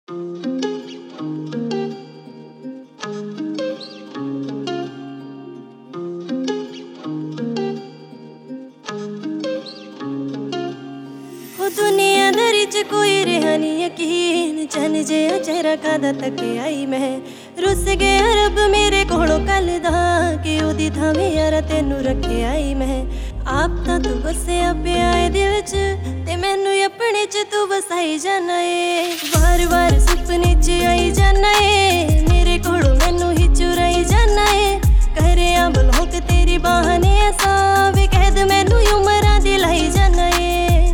दुनियादारी च कोई रहा नी यकीन, चन जिहा चेहरा कादा तके आई मैं। रुस गया रब मेरे कोलों कल दा कि ओदी थावें यारा तेनू रखे आई मैं। आप तां तू बसिया पिया ऐ दिल च ते मैनू अपने च तू वसाई जाना ए। वार वार सुपने च आई जाना ए, मेरे कोलों मैनू ही चुराई जाना ए। करेआं बलोक तेरी बाहने असां वे कैद मैनू उमरां दी लाई जाना ए।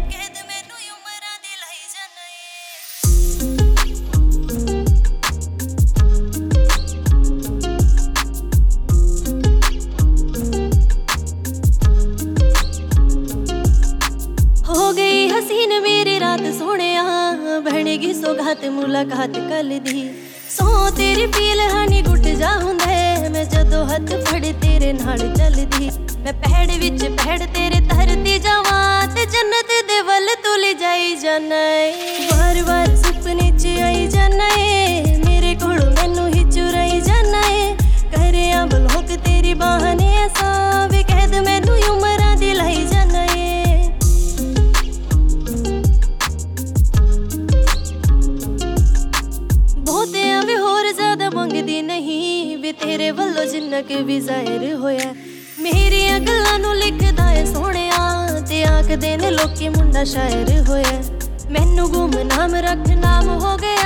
हो गई हसीन मेरी रात सोहणिया, बनेगी सौगात मुलाकात कल दी। सौ तेरी पील हानी गुट जा हुंदे, मैं जदों हथ फड़ तेरे नाल चलदी। मैं पहाड़ विच पहाड़ तेरे धरती जावां ते जन्नत दे वल तू ले जाई जाना ए। वार वार सुपने च आई जाना ए, मेरे कोलों मैनू ही चुराई जाना ए। करेआं बलोक तेरी बाहने असां वे कैद मैनू उमरां दी लाई जाना ए। बहुतियां वे होर ज्यादा मंगदी नहीं वे तेरे वल्लों जिन्ना के भी जाहिर होया। मेरियां गल्लां नू लिखदा ए सोहणिया ते आखदे ने लोकी मुंडा शायर होया। मैनू गुमनाम रख नाम हो गया